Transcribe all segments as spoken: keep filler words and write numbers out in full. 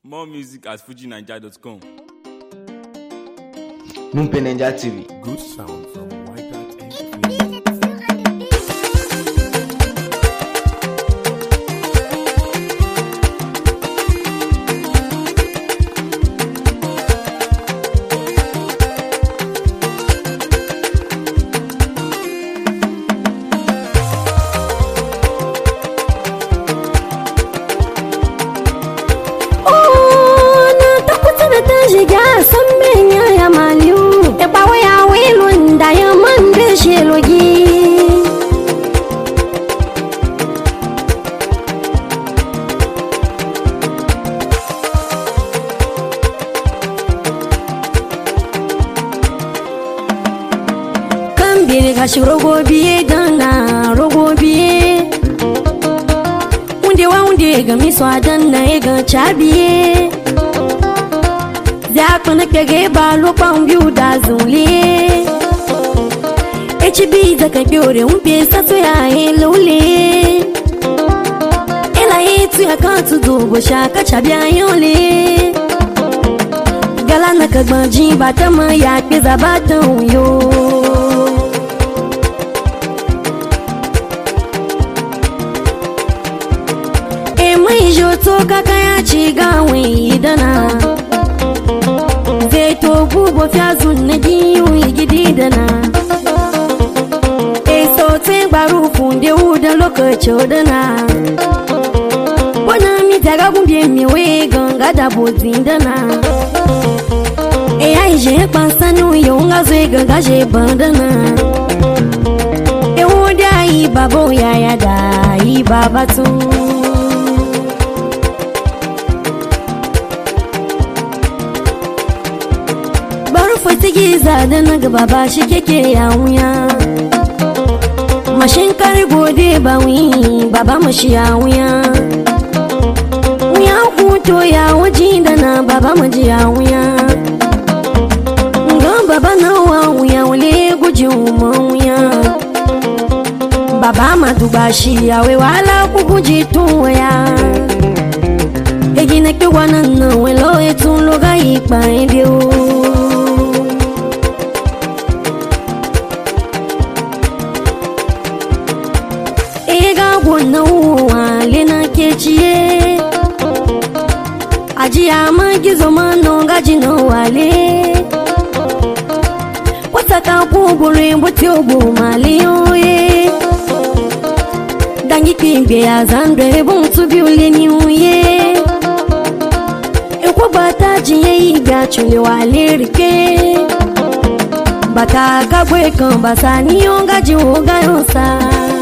More music at fuji naija dot com. Numpe Ninja T V. Good sound from White Hat Entertainment. Gashi rogo biye gana rogo biye Unde wa unde ga mi so adanna e ga chabiye Za kona kege ba lo pa umbiu da zule H B za ka biore umbe sa so ya helole Ela itu ya kan tu do bo shaka chabia yole Gala na ka gbanji ba tama ya pe za ba tan yo to kaka ya ci gawin dana zai to gubo fiyazun na giyu gidi dana e so te gbaru funde wuda lokaci dana wana mi daga gumbe mi we ganga da bozin dana e ai je pansanu yo nga zwe ganga je bandana e wuda yi babo ya ya da yi babatu Fatigiza da na gaba ba shi keke ya wuya Mashin kari gode ba wi baba mashi ya wuya Wuya kuto ya waji da na baba maji ya wuya Nga baba na wa wuya wule guji umma wuya Baba maduba shi ya we wala ku guji tuwaya Egi na ke wanan na welo etun loga ipa endio Wannan wale na ke ciye ajiya ma gizo ma no gaji no wale wata ta kubure mbuti obu mali oye dangi kimbe ya zandre buntu bi uleni uye ekwo bata jiye iga chule wale rike bata kagwe kan basani ongaji oga yosa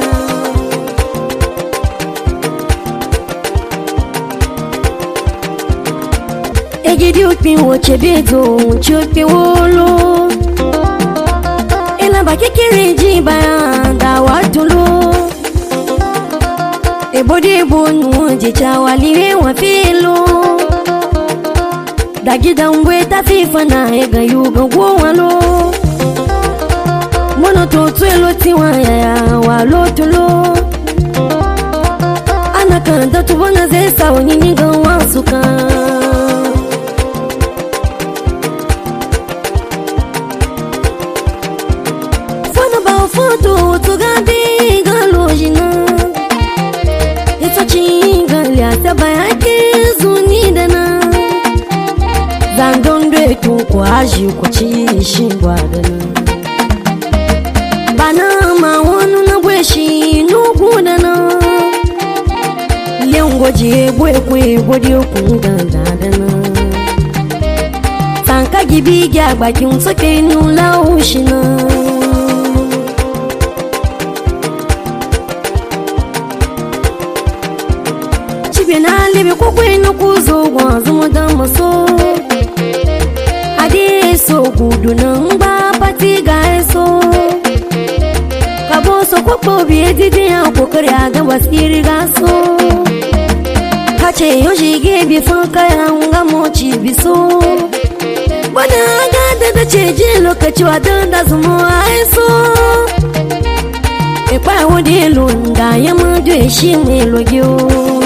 Egidi upin woche bezo chope wolo Ela ba kekere jiba da watulo Ebode bonu jecha waliwe wa filo Dagida ngwe ta fifa na ega yuga gwo walo Mono to twelo tiwa ya walo tulo Anakanda tubona zesa onini ga wasuka Foto to gabi galojina Ito chinga liata bayake zuni dana Zandondwe tu kwa aji ukochi shingwa dana Bana mawanu na bweshi nugu dana Leungo jebwe kwe bodi okunganda dana Tanka gibi gyagba ki unsoke nula ushina na libi kukwe nukuzo gwanzu mudamu so Adi so gudu nangba pati gae so Kabo so kukpo biye didi ya kukari aga wasiri gaso Kache yoshi gebi fanka ya unga mochi biso Wana aga dada cheje lokaci wadanda zumo aiso Ekwa wadi lunga ya madu eshi me logyo